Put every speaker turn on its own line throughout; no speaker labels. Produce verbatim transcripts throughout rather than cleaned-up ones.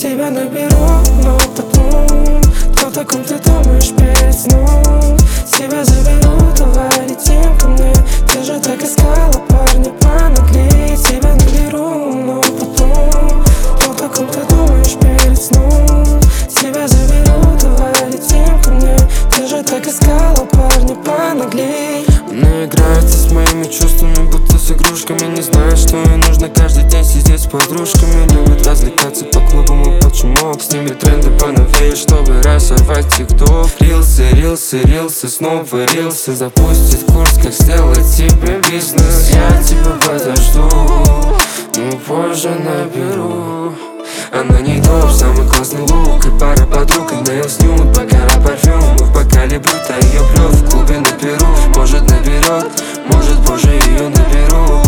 тебя наберу, но потом кто о ком ты думаешь перед сном? Тебя заберу, давай летим ко мне. Ты же так искала парня понаглей. Тебя наберу, но потом кто о ком ты думаешь перед сном? Тебя заберу, давай летим ко мне. Ты же так искала парня понаглей.
Она играется с моими чувствами, будто с игрушками. Не знает, что ей нужно каждый день сидеть с подружками. Любит развлекаться по клубам и почему с ними тренды поновее, чтобы разорвать тикток. Рилсы, рилсы, рилсы, снова рилсы. Запустит курс, как сделать себе бизнес. Я тебя подожду, но позже наберу. Она не топ, самый классный лук и пара подруг, и нейлс нюд, бакара парфюм. Мы в бокале брют, а ее пьет в клубе на Перу. Может наберет, может позже ее наберу.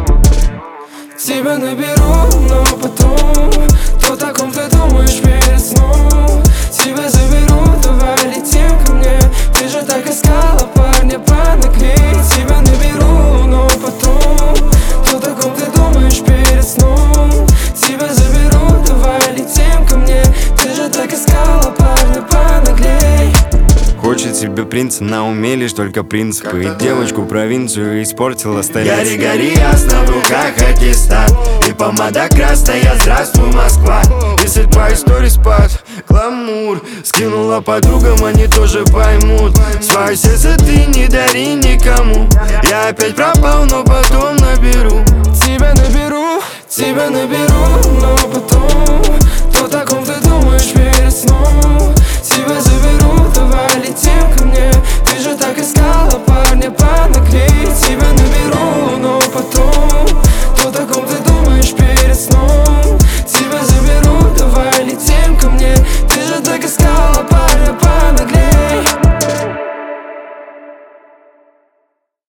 Тебя наберу, но потом кто о ком ты думаешь перед сном? Тебя заберу, давай летим ко мне. Ты же так искала парня понаглей. Тебя наберу, но потом кто о ком ты думаешь перед сном? Тебя заберу, давай летим ко мне. Ты же так искала парня понаглей.
Хочет себе принца на уме, лишь только принципы. И девочку провинцию испортила столица.
Гори, гори, ясно, в руках аттестат и помада красная, здравствуй, Москва. Если твои истории спад, гламур скинула подругам, они тоже поймут. Свое сердце ты не дари никому. Я опять пропал, но